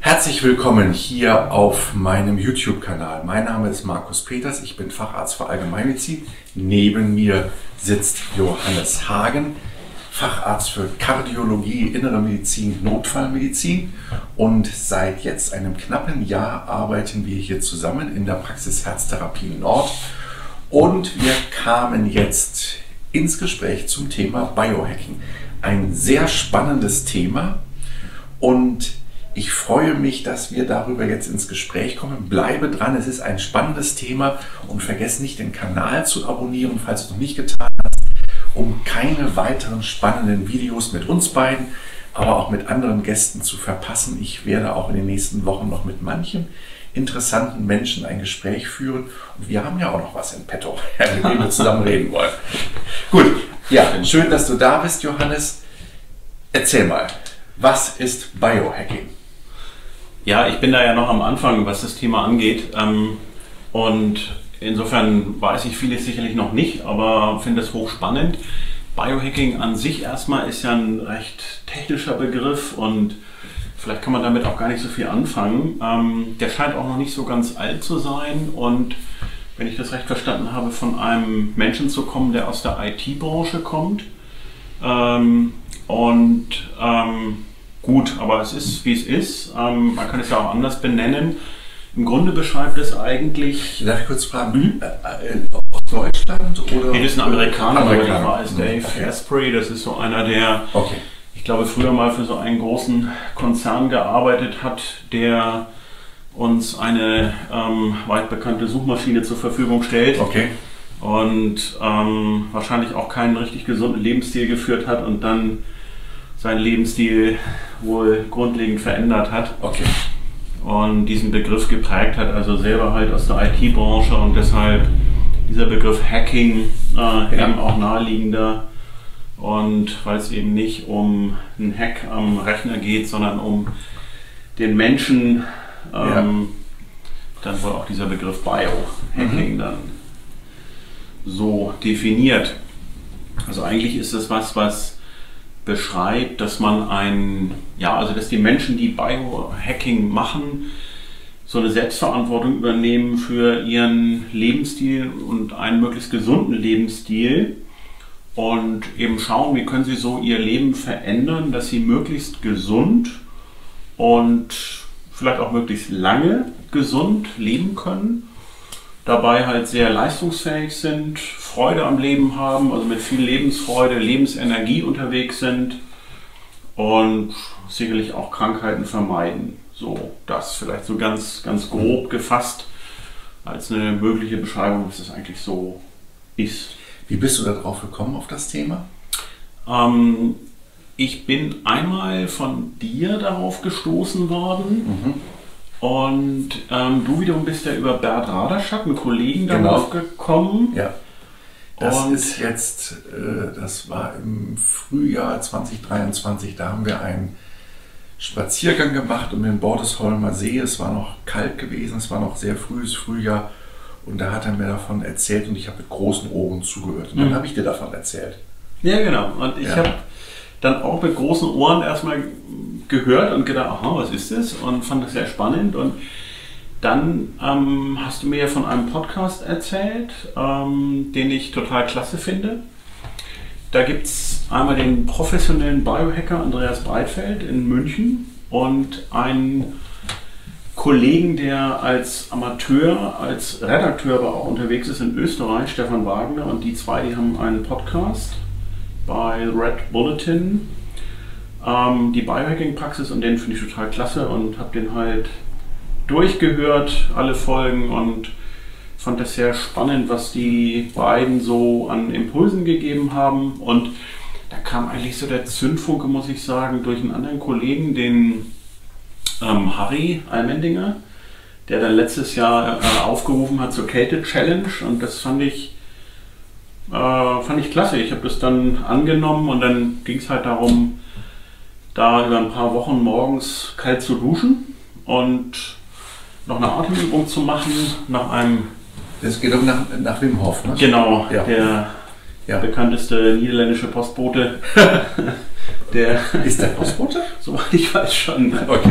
Herzlich willkommen hier auf meinem YouTube-Kanal. Mein Name ist Markus Peters, ich bin Facharzt für Allgemeinmedizin. Neben mir sitzt Johannes Hagen, Facharzt für Kardiologie, Innere Medizin, Notfallmedizin. Und seit jetzt einem knappen Jahr arbeiten wir hier zusammen in der Praxis Herztherapie Nord. Und wir kamen jetzt ins Gespräch zum Thema Biohacking. Ein sehr spannendes Thema und ich freue mich, dass wir darüber jetzt ins Gespräch kommen. Bleibe dran, es ist ein spannendes Thema und vergesst nicht, den Kanal zu abonnieren, falls du es noch nicht getan hast, um keine weiteren spannenden Videos mit uns beiden, aber auch mit anderen Gästen zu verpassen. Ich werde auch in den nächsten Wochen noch mit manchen interessanten Menschen ein Gespräch führen und wir haben ja auch noch was in petto, mit dem wir zusammen reden wollen. Gut, ja, schön, dass du da bist, Johannes. Erzähl mal, was ist Biohacking? Ja, ich bin da ja noch am Anfang, was das Thema angeht, und insofern weiß ich vieles sicherlich noch nicht, aber finde es hochspannend. Biohacking an sich erstmal ist ja ein recht technischer Begriff und vielleicht kann man damit auch gar nicht so viel anfangen. Der scheint auch noch nicht so ganz alt zu sein und wenn ich das recht verstanden habe, von einem Menschen zu kommen, der aus der IT-Branche kommt. Gut, aber es ist, wie es ist. Man kann es ja auch anders benennen. Im Grunde beschreibt es eigentlich... Darf ich kurz fragen, aus Deutschland oder? Nee, das ist ein Amerikaner, aber der war als Dave Asprey. Das ist so einer, der, ich glaube, früher mal für so einen großen Konzern gearbeitet hat, der uns eine weit bekannte Suchmaschine zur Verfügung stellt. Und wahrscheinlich auch keinen richtig gesunden Lebensstil geführt hat und dann seinen Lebensstil wohl grundlegend verändert hat und diesen Begriff geprägt hat, also selber halt aus der IT-Branche und deshalb dieser Begriff Hacking eben auch naheliegender und weil es eben nicht um einen Hack am Rechner geht, sondern um den Menschen, dann wohl auch dieser Begriff Biohacking dann so definiert. Also eigentlich ist das was beschreibt, dass man dass die Menschen, die Biohacking machen, so eine Selbstverantwortung übernehmen für ihren Lebensstil und einen möglichst gesunden Lebensstil und eben schauen, wie können sie so ihr Leben verändern, dass sie möglichst gesund und vielleicht auch möglichst lange gesund leben können, dabei halt sehr leistungsfähig sind, Freude am Leben haben, also mit viel Lebensfreude, Lebensenergie unterwegs sind und sicherlich auch Krankheiten vermeiden. So, das vielleicht so ganz grob gefasst als eine mögliche Beschreibung, was das eigentlich so ist. Wie bist du da drauf gekommen auf das Thema? Ich bin einmal von dir darauf gestoßen worden. Und du wiederum bist ja über Bert Raderschat, einen Kollegen, darauf gekommen. Ja, das ist jetzt, das war im Frühjahr 2023, da haben wir einen Spaziergang gemacht um den Bordesholmer See. Es war noch kalt gewesen, es war noch sehr frühes Frühjahr und da hat er mir davon erzählt und ich habe mit großen Ohren zugehört. Und dann habe ich dir davon erzählt. Ja, genau. Und ich habe dann auch mit großen Ohren erstmal gehört und gedacht, aha, was ist das? Und fand das sehr spannend. Und dann hast du mir ja von einem Podcast erzählt, den ich total klasse finde. Da gibt es einmal den professionellen Biohacker Andreas Breitfeld in München und einen Kollegen, der als Amateur, als Redakteur aber auch unterwegs ist in Österreich, Stefan Wagner. Und die zwei, die haben einen Podcast bei Red Bulletin, die Biohacking-Praxis, und den finde ich total klasse und habe den halt durchgehört, alle Folgen, und fand das sehr spannend, was die beiden so an Impulsen gegeben haben. Und da kam eigentlich so der Zündfunke, muss ich sagen, durch einen anderen Kollegen, den Harry Almendinger, der dann letztes Jahr aufgerufen hat zur Kälte-Challenge, und das fand ich klasse. Ich habe das dann angenommen und dann ging es halt darum, da über ein paar Wochen morgens kalt zu duschen und noch eine Atemübung zu machen nach einem... Das geht doch nach Wim Hof, ne? Genau, der bekannteste niederländische Postbote. Ist der Postbote? Soweit ich weiß schon.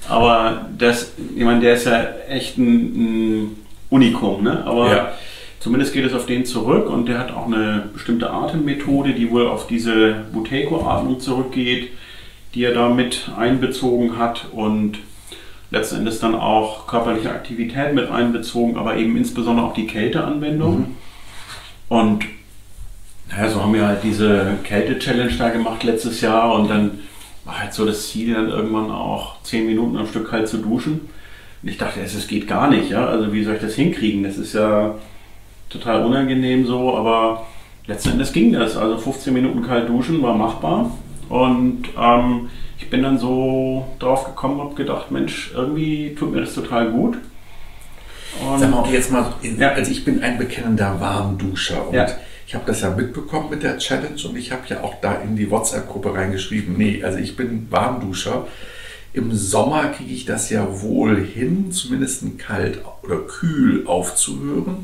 Aber ich meine, der ist ja echt ein Unikum, ne? Aber ja. Zumindest geht es auf den zurück und der hat auch eine bestimmte Atemmethode, die wohl auf diese Buteyko-Atmung zurückgeht, die er da mit einbezogen hat und letzten Endes dann auch körperliche Aktivität mit einbezogen, aber eben insbesondere auch die Kälteanwendung. Mhm. Und naja, so haben wir halt diese Kälte-Challenge da gemacht letztes Jahr und dann war halt so das Ziel, dann irgendwann auch 10 Minuten am Stück kalt zu duschen. Und ich dachte, es geht gar nicht, ja. Also wie soll ich das hinkriegen? Das ist ja total unangenehm so, aber letzten Endes ging das. Also 15 Minuten kalt duschen war machbar. Und ich bin dann so drauf gekommen, habe gedacht, Mensch, irgendwie tut mir das total gut. Und sag mal, jetzt mal, ja. Also ich bin ein bekennender Warmduscher und ja. Ich habe das ja mitbekommen mit der Challenge und ich habe ja auch da in die WhatsApp-Gruppe reingeschrieben, nee, also ich bin Warmduscher. Im Sommer kriege ich das ja wohl hin, zumindest kalt oder kühl aufzuhören.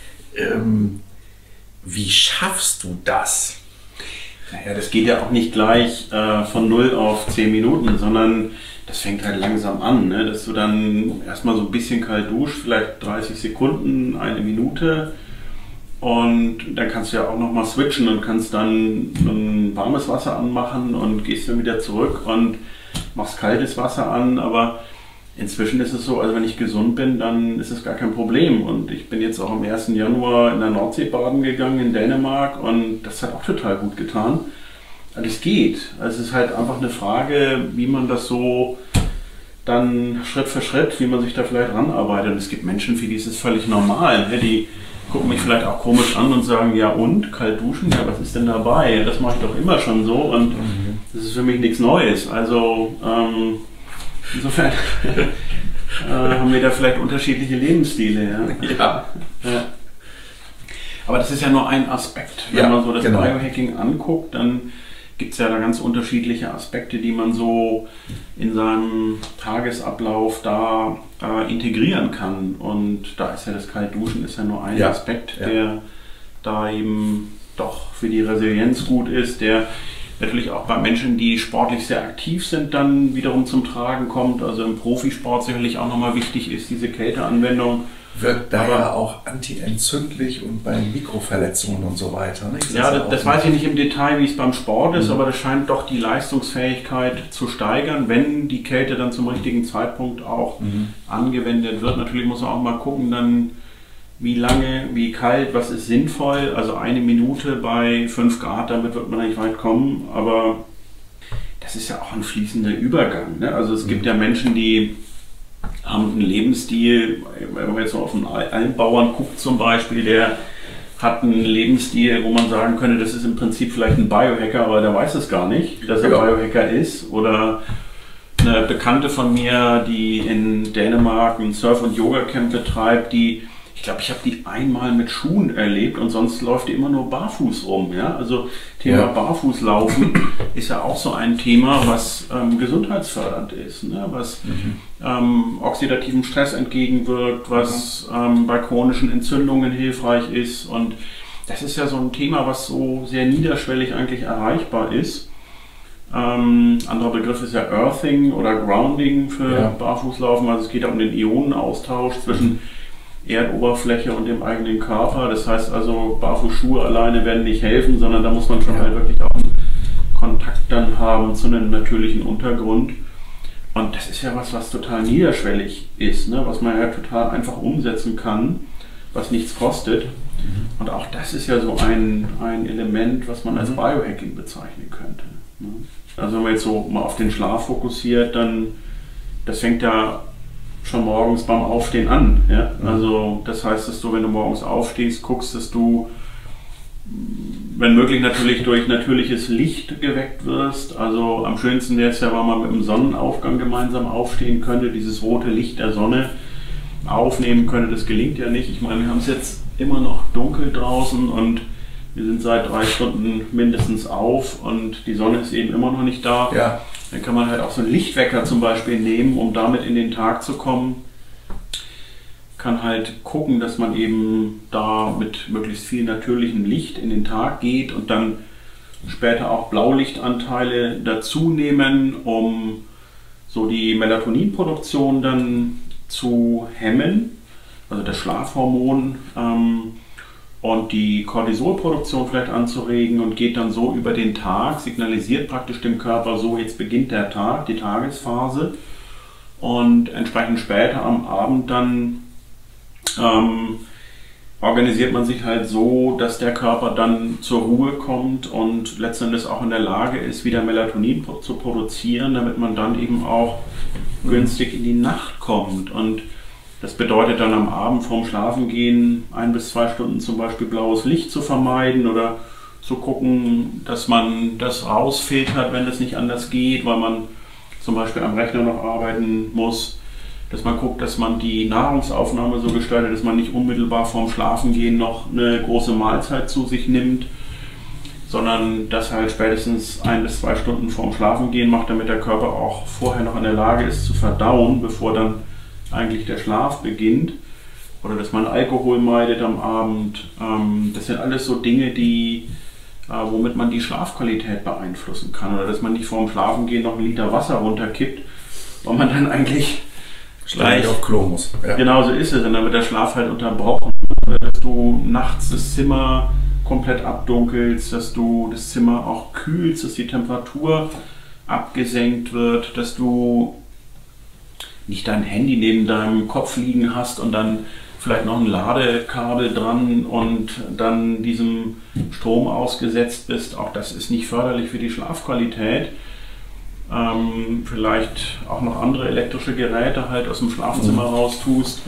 Wie schaffst du das? Naja, das geht ja auch nicht gleich von 0 auf 10 Minuten, sondern das fängt halt langsam an, ne? Dass du dann erstmal so ein bisschen kalt duschst, vielleicht 30 Sekunden, 1 Minute und dann kannst du ja auch nochmal switchen und kannst dann ein warmes Wasser anmachen und gehst dann wieder zurück und machst kaltes Wasser an, aber inzwischen ist es so, also wenn ich gesund bin, dann ist es gar kein Problem und ich bin jetzt auch am 1. Januar in der Nordsee baden gegangen in Dänemark und das hat auch total gut getan. Also es geht. Also es ist halt einfach eine Frage, wie man das so dann Schritt für Schritt, wie man sich da vielleicht ranarbeitet. Und es gibt Menschen, für die ist es völlig normal. Ne? Die gucken mich vielleicht auch komisch an und sagen, ja und, kalt duschen, ja was ist denn dabei? Das mache ich doch immer schon so und das ist für mich nichts Neues. Also insofern haben wir da vielleicht unterschiedliche Lebensstile. Ja? Ja. Ja. Aber das ist ja nur ein Aspekt. Wenn man so das Biohacking anguckt, dann gibt es ja da ganz unterschiedliche Aspekte, die man so in seinem Tagesablauf da integrieren kann. Und da ist ja das Kaltduschen ist ja nur ein Aspekt, der da eben doch für die Resilienz gut ist, der natürlich auch bei Menschen, die sportlich sehr aktiv sind, dann wiederum zum Tragen kommt. Also im Profisport sicherlich auch nochmal wichtig ist diese Kälteanwendung. Wirkt da ja auch antientzündlich und bei Mikroverletzungen und so weiter. Ne? Ja, das weiß ich nicht im Detail, wie es beim Sport ist, aber das scheint doch die Leistungsfähigkeit zu steigern, wenn die Kälte dann zum richtigen Zeitpunkt auch angewendet wird. Natürlich muss man auch mal gucken, dann wie lange, wie kalt, was ist sinnvoll. Also 1 Minute bei 5 Grad, damit wird man nicht weit kommen, aber das ist ja auch ein fließender Übergang. Ne? Also es gibt ja Menschen, die haben einen Lebensstil, wenn man jetzt so auf einen Almbauern guckt zum Beispiel, der hat einen Lebensstil, wo man sagen könnte, das ist im Prinzip vielleicht ein Biohacker, aber der weiß es gar nicht, dass er Biohacker ist. Oder eine Bekannte von mir, die in Dänemark ein Surf- und Yoga-Camp betreibt, ich glaube, ich habe die einmal mit Schuhen erlebt und sonst läuft die immer nur barfuß rum. Ja? Also Thema Barfußlaufen ist ja auch so ein Thema, was gesundheitsfördernd ist, ne? Was oxidativem Stress entgegenwirkt, was bei chronischen Entzündungen hilfreich ist. Und das ist ja so ein Thema, was so sehr niederschwellig eigentlich erreichbar ist. Anderer Begriff ist ja Earthing oder Grounding für Barfußlaufen. Also es geht ja um den Ionenaustausch zwischen Erdoberfläche und dem eigenen Körper. Das heißt also, Barfußschuhe alleine werden nicht helfen, sondern da muss man schon halt wirklich auch einen Kontakt dann haben zu einem natürlichen Untergrund. Und das ist ja was total niederschwellig ist, ne? Was man ja total einfach umsetzen kann, was nichts kostet. Und auch das ist ja so ein Element, was man als Biohacking bezeichnen könnte. Ne? Also wenn man jetzt so mal auf den Schlaf fokussiert, dann das fängt ja schon morgens beim Aufstehen an. Ja? Also das heißt, dass du, wenn du morgens aufstehst, guckst, dass du, wenn möglich natürlich durch natürliches Licht geweckt wirst. Also am schönsten wäre es ja, wenn man mit dem Sonnenaufgang gemeinsam aufstehen könnte, dieses rote Licht der Sonne aufnehmen könnte. Das gelingt ja nicht. Ich meine, wir haben es jetzt immer noch dunkel draußen und wir sind seit 3 Stunden mindestens auf und die Sonne ist eben immer noch nicht da. Ja. Dann kann man halt auch so einen Lichtwecker zum Beispiel nehmen, um damit in den Tag zu kommen. Kann halt gucken, dass man eben da mit möglichst viel natürlichem Licht in den Tag geht und dann später auch Blaulichtanteile dazu nehmen, um so die Melatoninproduktion dann zu hemmen, also das Schlafhormon, und die Cortisolproduktion vielleicht anzuregen und geht dann so über den Tag, signalisiert praktisch dem Körper so, jetzt beginnt der Tag, die Tagesphase, und entsprechend später am Abend dann organisiert man sich halt so, dass der Körper dann zur Ruhe kommt und letztendlich auch in der Lage ist, wieder Melatonin zu produzieren, damit man dann eben auch günstig in die Nacht kommt. Und das bedeutet dann am Abend vorm Schlafengehen 1 bis 2 Stunden zum Beispiel blaues Licht zu vermeiden oder zu gucken, dass man das rausfiltert, wenn das nicht anders geht, weil man zum Beispiel am Rechner noch arbeiten muss. Dass man guckt, dass man die Nahrungsaufnahme so gestaltet, dass man nicht unmittelbar vorm Schlafengehen noch eine große Mahlzeit zu sich nimmt, sondern das halt spätestens 1 bis 2 Stunden vorm Schlafengehen macht, damit der Körper auch vorher noch in der Lage ist zu verdauen, bevor dann eigentlich der Schlaf beginnt. Oder dass man Alkohol meidet am Abend. Das sind alles so Dinge, die, womit man die Schlafqualität beeinflussen kann. Oder dass man nicht vorm Schlafengehen noch 1 Liter Wasser runterkippt, weil man dann eigentlich gleich auf Klo muss. Ja. Genau so ist es, und dann wird der Schlaf halt unterbrochen. Dass du nachts das Zimmer komplett abdunkelst, dass du das Zimmer auch kühlst, dass die Temperatur abgesenkt wird, dass du nicht dein Handy neben deinem Kopf liegen hast und dann vielleicht noch ein Ladekabel dran und dann diesem Strom ausgesetzt bist. Auch das ist nicht förderlich für die Schlafqualität. Vielleicht auch noch andere elektrische Geräte halt aus dem Schlafzimmer raus tust.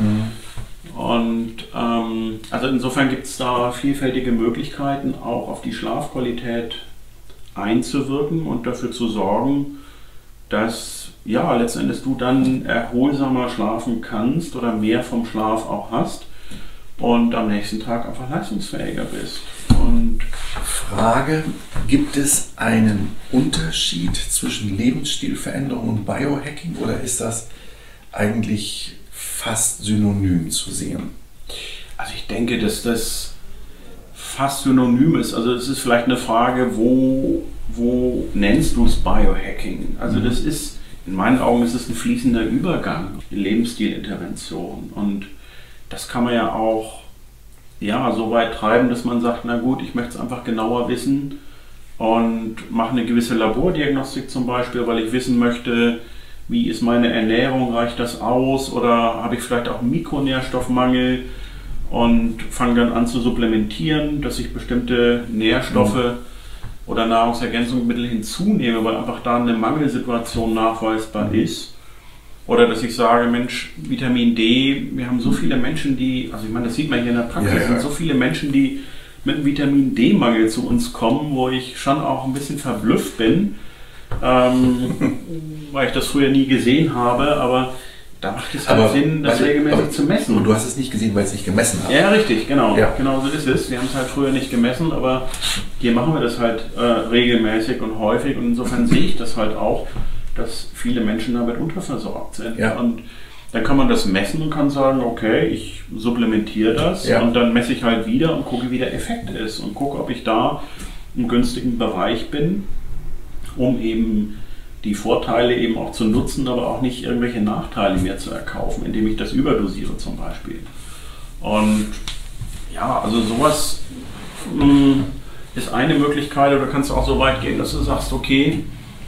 Und also insofern gibt es da vielfältige Möglichkeiten, auch auf die Schlafqualität einzuwirken und dafür zu sorgen, dass ja letztendlich du dann erholsamer schlafen kannst oder mehr vom Schlaf auch hast und am nächsten Tag einfach leistungsfähiger bist. Und Frage, gibt es einen Unterschied zwischen Lebensstilveränderung und Biohacking oder ist das eigentlich fast synonym zu sehen? Also ich denke, dass das fast synonym ist. Also es ist vielleicht eine Frage, wo nennst du es Biohacking? Also das ist, in meinen Augen ist es ein fließender Übergang in Lebensstilintervention. Und das kann man ja auch so weit treiben, dass man sagt, na gut, ich möchte es einfach genauer wissen und mache eine gewisse Labordiagnostik zum Beispiel, weil ich wissen möchte, wie ist meine Ernährung, reicht das aus oder habe ich vielleicht auch einen Mikronährstoffmangel und fange dann an zu supplementieren, dass ich bestimmte Nährstoffe oder Nahrungsergänzungsmittel hinzunehme, weil einfach da eine Mangelsituation nachweisbar ist. Oder dass ich sage, Mensch, Vitamin D, wir haben so viele Menschen, die, also ich meine, das sieht man hier in der Praxis, es sind so viele Menschen, die mit einem Vitamin D-Mangel zu uns kommen, wo ich schon auch ein bisschen verblüfft bin, weil ich das früher nie gesehen habe, aber da macht es halt Sinn, das regelmäßig zu messen. Und du hast es nicht gesehen, weil es nicht gemessen hat. Ja, richtig, genau. Ja. Genau so ist es. Wir haben es halt früher nicht gemessen, aber hier machen wir das halt regelmäßig und häufig und insofern sehe ich das halt auch, dass viele Menschen damit unterversorgt sind. Ja. Und dann kann man das messen und kann sagen, okay, ich supplementiere das und dann messe ich halt wieder und gucke, wie der Effekt ist und gucke, ob ich da im günstigen Bereich bin, um eben die Vorteile eben auch zu nutzen, aber auch nicht irgendwelche Nachteile mir zu erkaufen, indem ich das überdosiere zum Beispiel. Und ja, also sowas ist eine Möglichkeit, oder kannst du auch so weit gehen, dass du sagst, okay,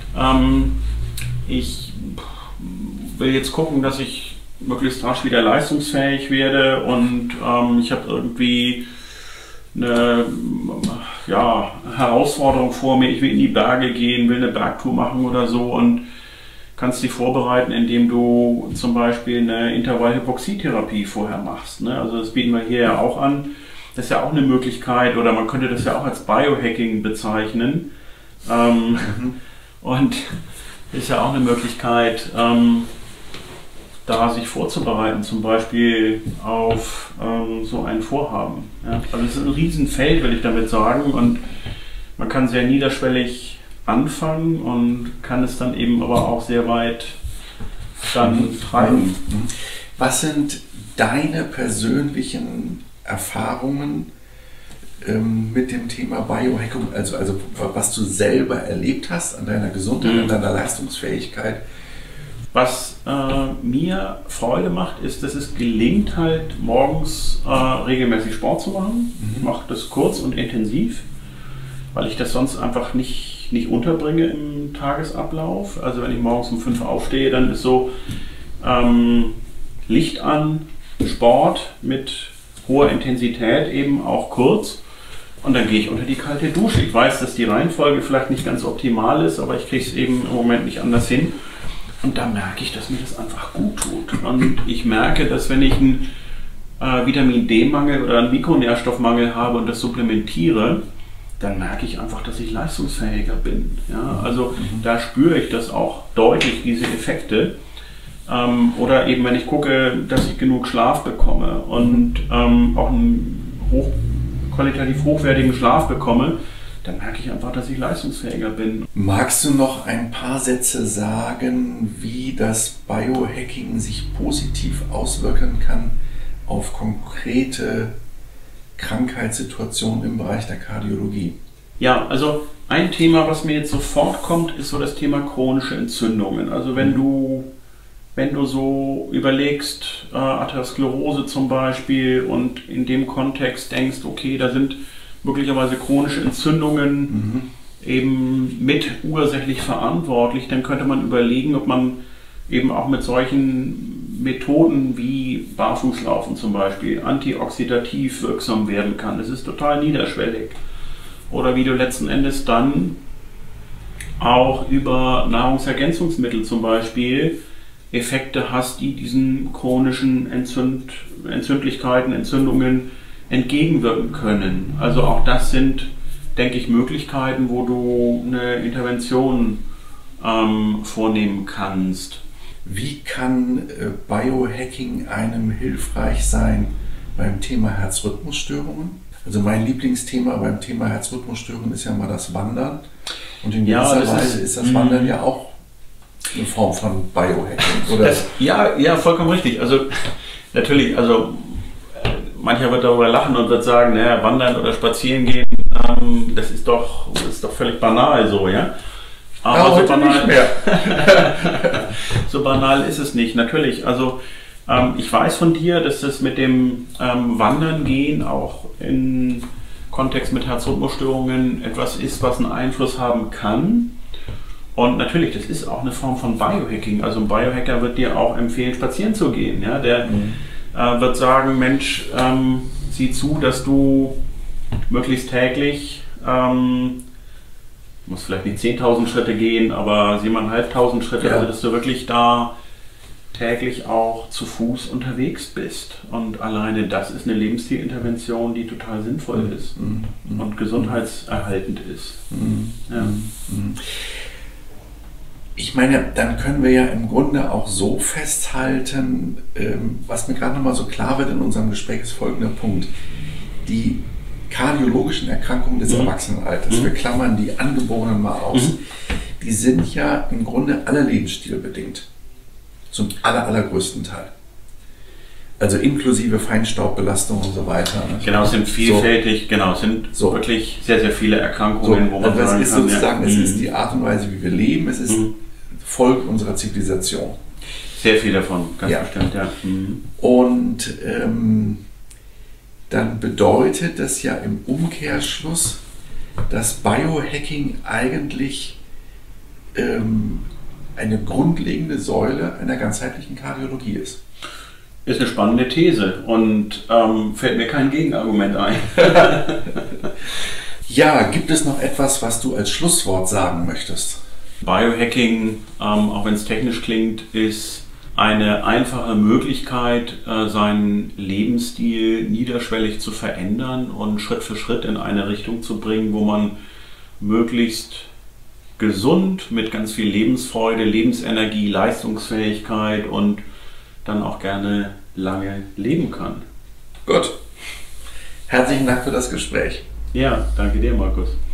ich will jetzt gucken, dass ich möglichst rasch wieder leistungsfähig werde und ich habe irgendwie eine Herausforderung vor mir, ich will in die Berge gehen, will eine Bergtour machen oder so und kannst dich vorbereiten, indem du zum Beispiel eine Intervallhypoxietherapie vorher machst. Ne? Also das bieten wir hier ja auch an. Das ist ja auch eine Möglichkeit, oder man könnte das ja auch als Biohacking bezeichnen. Und ist ja auch eine Möglichkeit, da sich vorzubereiten, zum Beispiel auf so ein Vorhaben. Ja? Also es ist ein Riesenfeld, will ich damit sagen, und man kann sehr niederschwellig anfangen und kann es dann eben aber auch sehr weit dann treiben. Was sind deine persönlichen Erfahrungen mit dem Thema Biohacking, also was du selber erlebt hast an deiner Gesundheit, an deiner Leistungsfähigkeit Was mir Freude macht, ist, dass es gelingt, halt morgens regelmäßig Sport zu machen. Ich mache das kurz und intensiv, weil ich das sonst einfach nicht unterbringe im Tagesablauf. Also wenn ich morgens um 5 aufstehe, dann ist so Licht an, Sport mit hoher Intensität, eben auch kurz. Und dann gehe ich unter die kalte Dusche. Ich weiß, dass die Reihenfolge vielleicht nicht ganz optimal ist, aber ich kriege es eben im Moment nicht anders hin. Und da merke ich, dass mir das einfach gut tut. Und ich merke, dass wenn ich einen Vitamin D-Mangel oder einen Mikronährstoffmangel habe und das supplementiere, dann merke ich einfach, dass ich leistungsfähiger bin. Ja? Also da spüre ich das auch deutlich, diese Effekte. Oder eben, wenn ich gucke, dass ich genug Schlaf bekomme und auch einen qualitativ hochwertigen Schlaf bekomme, dann merke ich einfach, dass ich leistungsfähiger bin. Magst du noch ein paar Sätze sagen, wie das Biohacking sich positiv auswirken kann auf konkrete Krankheitssituationen im Bereich der Kardiologie? Ja, also ein Thema, was mir jetzt sofort kommt, ist so das Thema chronische Entzündungen. Also wenn du so überlegst, Atherosklerose zum Beispiel, und in dem Kontext denkst, okay, da sind möglicherweise chronische Entzündungen eben mit ursächlich verantwortlich, dann könnte man überlegen, ob man eben auch mit solchen Methoden wie Barfußlaufen zum Beispiel antioxidativ wirksam werden kann. Das ist total niederschwellig. Oder wie du letzten Endes dann auch über Nahrungsergänzungsmittel zum Beispiel Effekte hast, die diesen chronischen Entzündlichkeiten, Entzündungen entgegenwirken können. Also auch das sind, denke ich, Möglichkeiten, wo du eine Intervention vornehmen kannst. Wie kann Biohacking einem hilfreich sein beim Thema Herzrhythmusstörungen? Also mein Lieblingsthema beim Thema Herzrhythmusstörungen ist ja mal das Wandern. Und in gewisser Weise ist das Wandern ja auch eine Form von Biohacking, oder? Ja, vollkommen richtig. Also natürlich, mancher wird darüber lachen und wird sagen, naja, wandern oder spazieren gehen, das ist doch völlig banal so, ja. Aber so banal, nicht mehr. So banal ist es nicht, natürlich. Also ich weiß von dir, dass das mit dem Wandern gehen auch im Kontext mit Herzrhythmusstörungen etwas ist, was einen Einfluss haben kann. Und natürlich, das ist auch eine Form von Biohacking. Also ein Biohacker wird dir auch empfehlen, spazieren zu gehen. Ja? Der wird sagen, Mensch, sieh zu, dass du möglichst täglich, musst vielleicht nicht 10.000 Schritte gehen, aber 7.500 Schritte, also dass du wirklich da täglich auch zu Fuß unterwegs bist. Und alleine das ist eine Lebensstilintervention, die total sinnvoll ist und gesundheitserhaltend ist. Ja. Ich meine, dann können wir ja im Grunde auch so festhalten, was mir gerade nochmal so klar wird in unserem Gespräch, ist folgender Punkt. Die kardiologischen Erkrankungen des Erwachsenenalters, wir klammern die Angeborenen mal aus, die sind ja im Grunde alle lebensstilbedingt. Zum allergrößten Teil. Also inklusive Feinstaubbelastung und so weiter. Ne? Genau, es sind vielfältig, es sind wirklich sehr, sehr viele Erkrankungen, wo man sagen kann, sozusagen, es ist die Art und Weise, wie wir leben, es ist Folge unserer Zivilisation. Sehr viel davon, ganz bestimmt, ja. Und dann bedeutet das ja im Umkehrschluss, dass Biohacking eigentlich eine grundlegende Säule einer ganzheitlichen Kardiologie ist. Ist eine spannende These und fällt mir kein Gegenargument ein. Ja, gibt es noch etwas, was du als Schlusswort sagen möchtest? Biohacking, auch wenn es technisch klingt, ist eine einfache Möglichkeit, seinen Lebensstil niederschwellig zu verändern und Schritt für Schritt in eine Richtung zu bringen, wo man möglichst gesund mit ganz viel Lebensfreude, Lebensenergie, Leistungsfähigkeit und dann auch gerne lange leben kann. Gut. Herzlichen Dank für das Gespräch. Ja, danke dir, Markus.